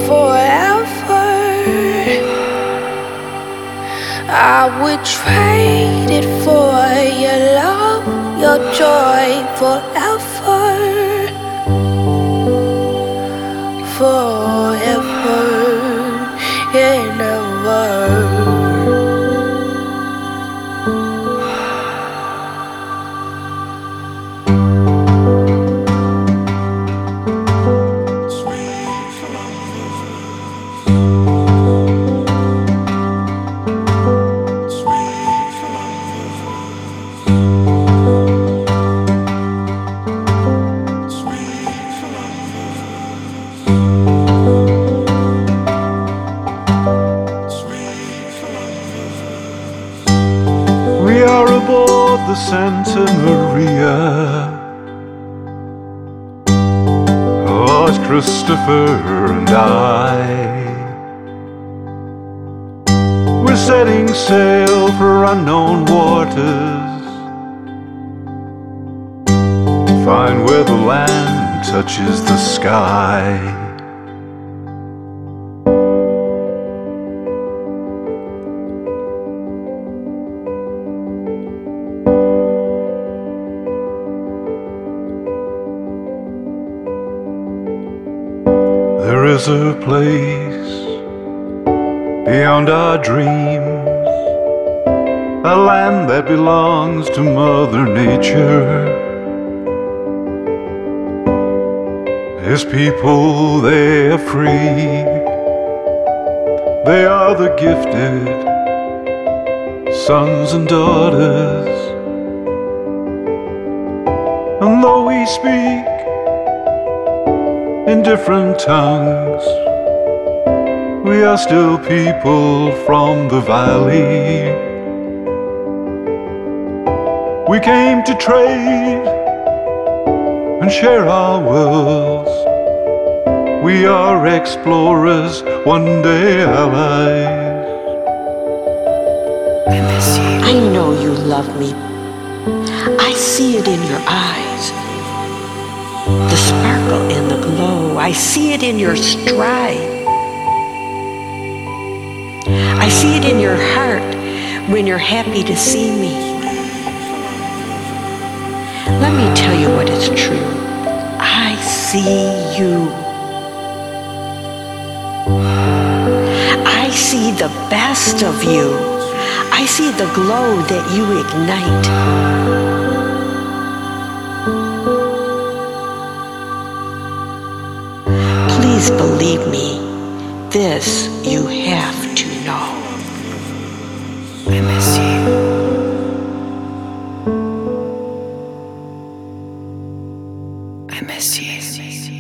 forever. I would trade it for your love, your joy forever. Forever and ever. We are aboard the Santa Maria. Oh, it's Christopher and I. We're setting sail for unknown waters. Find where the land touches the sky. There is a place beyond our dreams, a land that belongs to Mother Nature. His people, they are free. They are the gifted sons and daughters. And though we speak in different tongues, we are still people from the valley. We came to trade and share our worlds. We are explorers, one day allies. I miss you. I know you love me. I see it in your eyes. The sparkle and the glow, I see it in your stride. I see it in your heart when you're happy to see me. Let me tell you what is true. I see you. I see the best of you. I see the glow that you ignite. Please believe me, this you have to know. I miss you. I miss you.